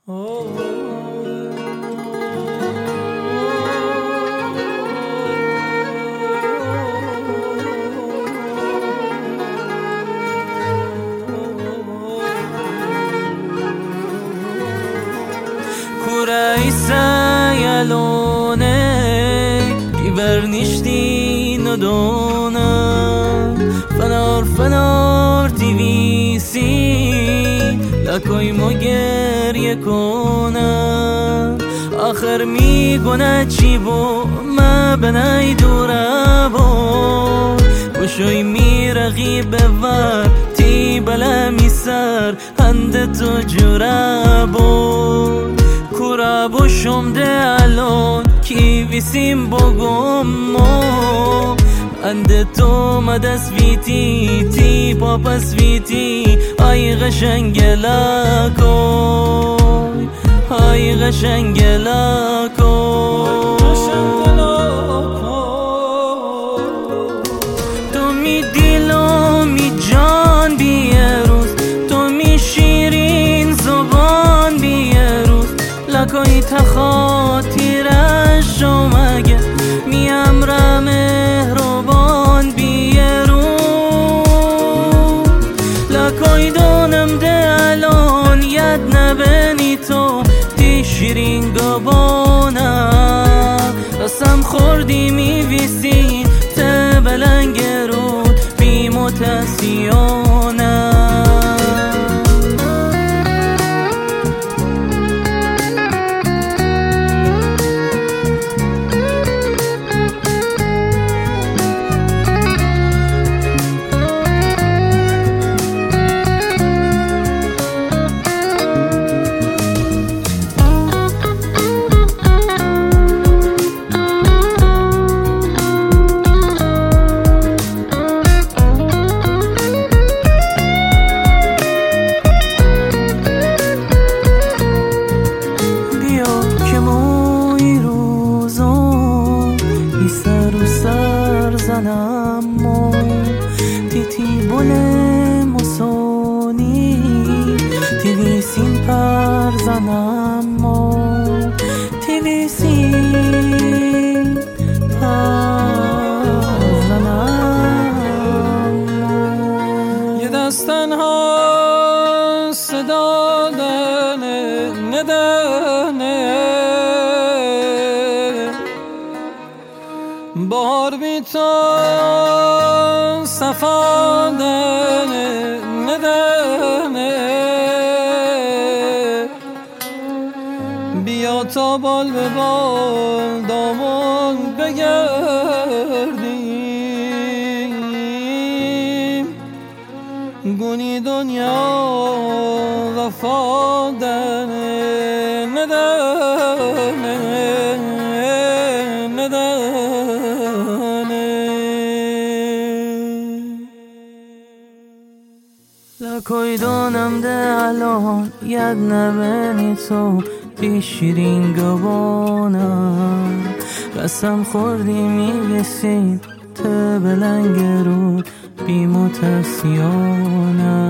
Yalone ibernishti nadona fanar tivisi lakoy moger yekona akhir migona chi bo ma banay durabo وشوي میرغی بور تی بلا میسر هنده تو جرابو کورابو شمده الان کی ویسیم بگم مو هنده تو مدس ویتی تی پاپس ویتی آی غشنگلاکوی آی غشنگلاکوی لکوی تخاطیرش مگه میم را مهربان بیرون لکوی دونم ده الان ید نبینی تو دی شیرین گبانم قسم خوردی میویسین ته بلنگ رود بی متسیانم زنمو تیتی بله مسونی تیویسین پر زنمو تیویسین پر زنمو یه دستن ها صدا دنه ندنه بار بی تو صفا دنه ندنه بیا تا بال به بال دامان بگردیم گونی دنیا وفا دنه ندنه لکوی دونم ده الان ید نبینی تو بی شیرین گبانم قسم خوردی میرسید ته بلنگ رود بی متسیانم